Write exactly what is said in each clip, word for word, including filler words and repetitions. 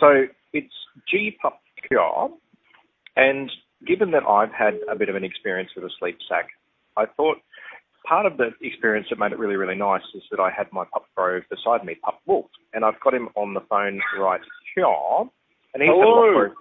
So it's G Pup Cure, and given that I've had a bit of an experience with a sleep sack, I thought part of the experience that made it really, really nice is that I had my pup bro beside me, Pup Wolf, and I've got him on the phone right here, and he's had a lot more,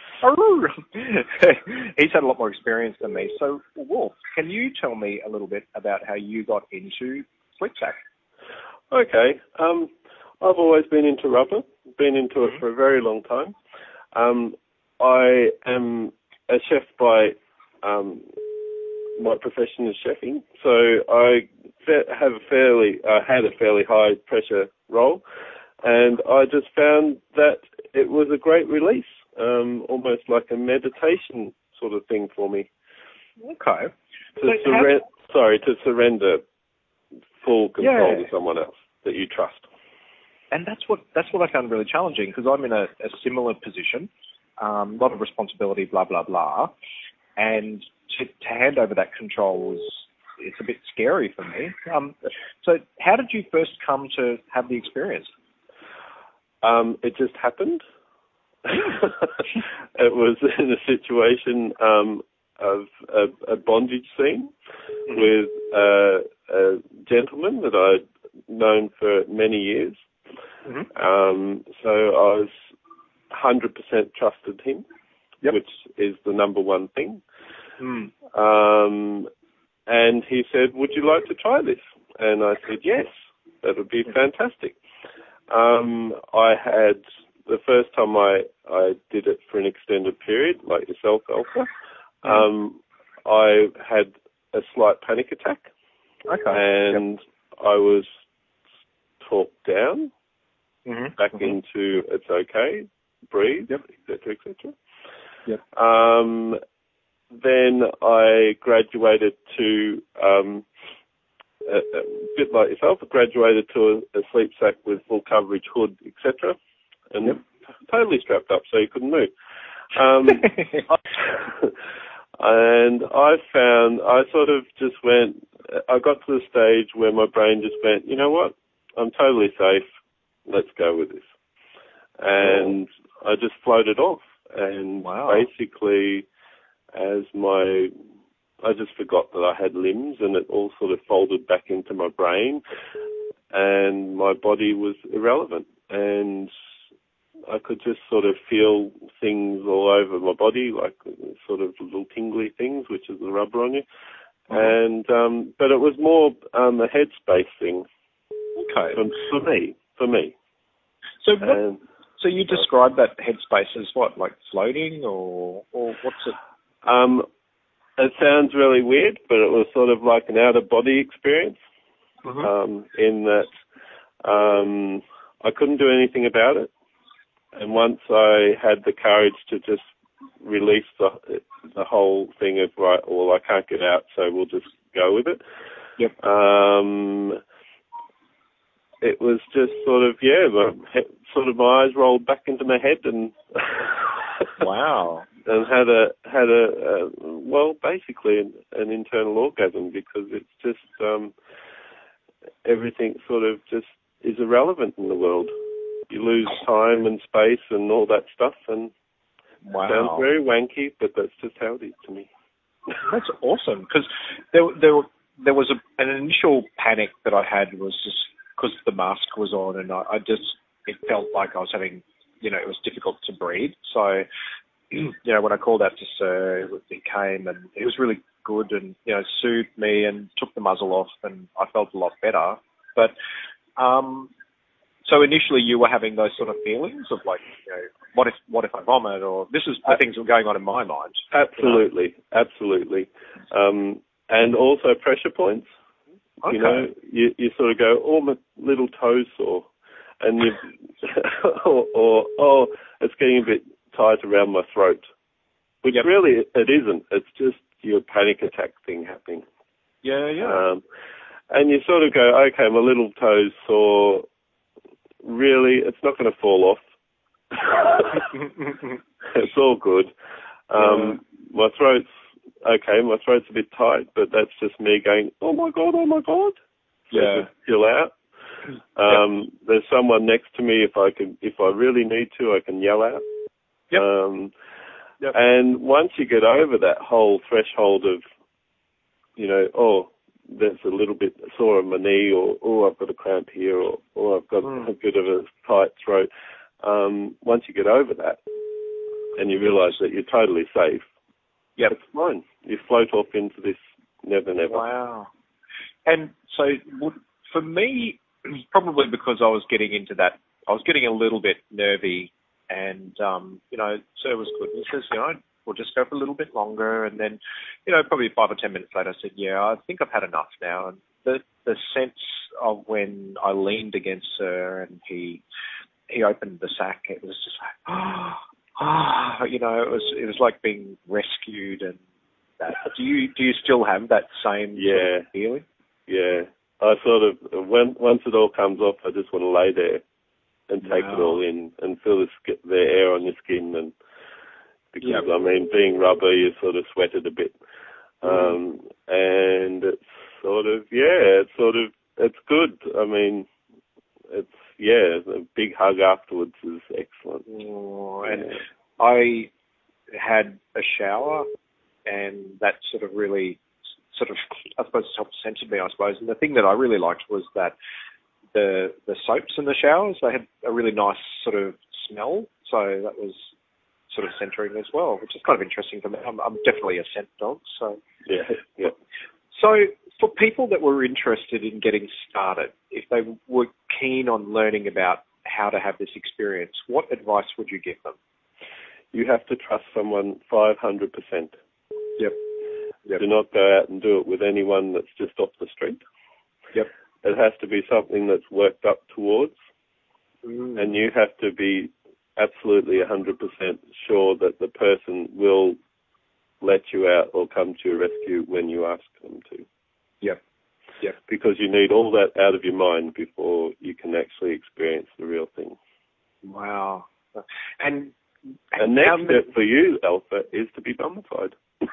he's had a lot more experience than me. So, Wolf, can you tell me a little bit about how you got into sleep sack? Okay. Um, I've always been into rubber, been into it for a very long time. Um, I am a chef by um, my profession is chefing, so I have a fairly, I had a fairly high pressure role, and I just found that it was a great release, um, almost like a meditation sort of thing for me. Okay. To So surre- how... Sorry, to surrender full control yeah. to someone else that you trust. And that's what that's what I found really challenging, because I'm in a, a similar position, um, a lot of responsibility, blah blah blah, and to, to hand over that control was it's a bit scary for me. Um, so, how did you first come to have the experience? Um, it just happened. It was in a situation um, of a, a bondage scene mm-hmm. with uh, a gentleman that I'd known for many years. Mm-hmm. Um, so I was one hundred percent trusted him, yep. which is the number one thing. Mm. Um, and he said, would you like to try this? And I said, yes, that would be fantastic. Um, I had, the first time I, I did it for an extended period, like yourself, Elsa, mm. um, I had a slight panic attack. Okay. And yep. I was talked down, mm-hmm. back mm-hmm. into it's okay, breathe, yep. et cetera, et cetera. Yep. Um, then I graduated to, um, a, a bit like yourself, I graduated to a, a sleep sack with full coverage, hood, et cetera, and yep. totally strapped up so you couldn't move. Um, and I found, I sort of just went, I got to the stage where my brain just went, you know what, I'm totally safe, let's go with this. And oh. I just floated off. And wow. basically, as my, I just forgot that I had limbs, and it all sort of folded back into my brain, and my body was irrelevant. And I could just sort of feel things all over my body, like sort of little tingly things, which is the rubber on you. Mm-hmm. And, um, but it was more um, a headspace thing. Okay. For, for me, for me. So what, and, so you describe that headspace as what, like floating, or or what's it? Um, it sounds really weird, but it was sort of like an out-of-body experience, mm-hmm. um, in that um, I couldn't do anything about it. And once I had the courage to just release the the whole thing of, right, well, I can't get out, so we'll just go with it. Yep. Um, it was just sort of, yeah, my he- sort of my eyes rolled back into my head, and wow, and had a had a, a well, basically an, an internal orgasm, because it's just um, everything sort of just is irrelevant in the world. You lose time and space and all that stuff, and wow. It sounds very wanky, but that's just how it is to me. That's awesome, because there there there was a, an initial panic that I had was just because the mask was on, and I, I just it felt like I was having, you know, it was difficult to breathe. So, you know, when I called out to Sir, he came and it was really good, and you know, soothed me and took the muzzle off, and I felt a lot better. But um, so initially, you were having those sort of feelings of like, you know, what if what if I vomit, or this is the things that were going on in my mind. Absolutely, you know? absolutely, um, and also pressure points. Okay. You know, you, you sort of go, oh, my little toes sore, and you, or, or oh, it's getting a bit tight around my throat, which yep. really it isn't. It's just your panic attack thing happening. Yeah, yeah. Um, and you sort of go, okay, my little toes sore. Really, it's not going to fall off. It's all good. Um, yeah. My throat's okay. My throat's a bit tight, but that's just me going, oh my God, oh my God. So yeah. just chill out. Um, yep. There's someone next to me. If I can, if I really need to, I can yell out. Yep. Um, yep. And once you get over that whole threshold of, you know, oh, there's a little bit sore on my knee, or oh, I've got a cramp here, or or I've got mm. a bit of a tight throat. Um, once you get over that, and you realise that you're totally safe, yep. it's fine. You float off into this never, never. Wow. And so, would, for me, probably because I was getting into that, I was getting a little bit nervy, and um, you know, Sir was good. He says, you know, we'll just go for a little bit longer, and then, you know, probably five or ten minutes later, I said, yeah, I think I've had enough now. And the the sense of when I leaned against Sir and he he opened the sack, it was just like, ah, oh, oh, you know, it was it was like being rescued. And that. Do you do you still have that same yeah sort of feeling? Yeah, I sort of when once it all comes off, I just want to lay there and take wow. it all in and feel the, sk- the air on your skin. And because yep. I mean, being rubber, you sort of sweat it a bit, mm. um, and it's sort of yeah, it's sort of it's good. I mean, it's yeah, a big hug afterwards is excellent. Oh, and yeah. I had a shower, and that sort of really. Sort of, I suppose, self-centered me, I suppose. And the thing that I really liked was that the the soaps in the showers, they had a really nice sort of smell. So that was sort of centering as well, which is kind of interesting for me. I'm, I'm definitely a scent dog. So yeah, yeah. So for people that were interested in getting started, if they were keen on learning about how to have this experience, what advice would you give them? You have to trust someone five hundred percent. Yep. Yep. Do not go out and do it with anyone that's just off the street. Yep. It has to be something that's worked up towards, mm. and you have to be absolutely one hundred percent sure that the person will let you out or come to your rescue when you ask them to. Yep. Yep. Because you need all that out of your mind before you can actually experience the real thing. Wow. And, and, and next many... step for you, Alpha, is to be bummified.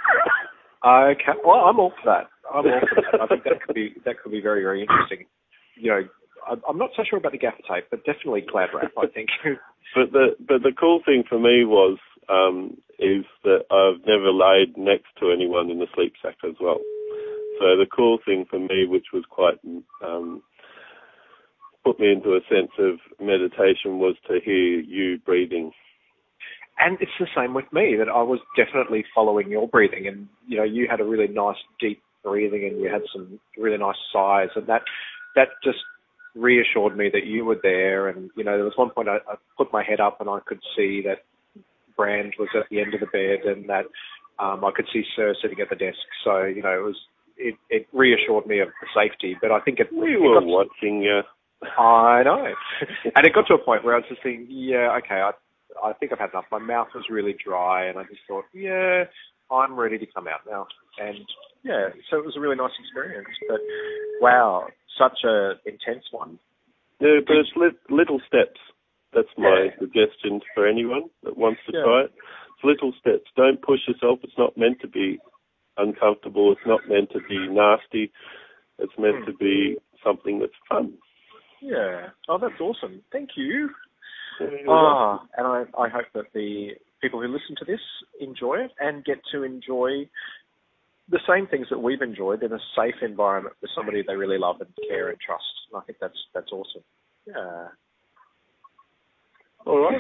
Okay. Well, I'm all for that. I'm all for that. I think that could be that could be very, very interesting. You know, I'm not so sure about the gaffer tape, but definitely cloud wrap, I think. But the but the cool thing for me was um, is that I've never laid next to anyone in the sleep sack as well. So the cool thing for me, which was quite um, put me into a sense of meditation, was to hear you breathing. And it's the same with me, that I was definitely following your breathing. And, you know, you had a really nice deep breathing and you had some really nice sighs. And that that just reassured me that you were there. And, you know, there was one point I, I put my head up and I could see that Brand was at the end of the bed and that um, I could see Sir sitting at the desk. So, you know, it was it, it reassured me of the safety. But I think it... We it were got watching you. To, I know. And it got to a point where I was just thinking, yeah, okay, I... I think I've had enough. My mouth was really dry, and I just thought, yeah, I'm ready to come out now. And, yeah, so it was a really nice experience. But, wow, such a intense one. Yeah, but it's li- little steps. That's my yeah. suggestion for anyone that wants to yeah. try it. It's little steps. Don't push yourself. It's not meant to be uncomfortable. It's not meant to be nasty. It's meant mm. to be something that's fun. Yeah. Oh, that's awesome. Thank you. Ah, oh, and I, I hope that the people who listen to this enjoy it and get to enjoy the same things that we've enjoyed in a safe environment with somebody they really love and care and trust. And I think that's that's awesome. Yeah. All right.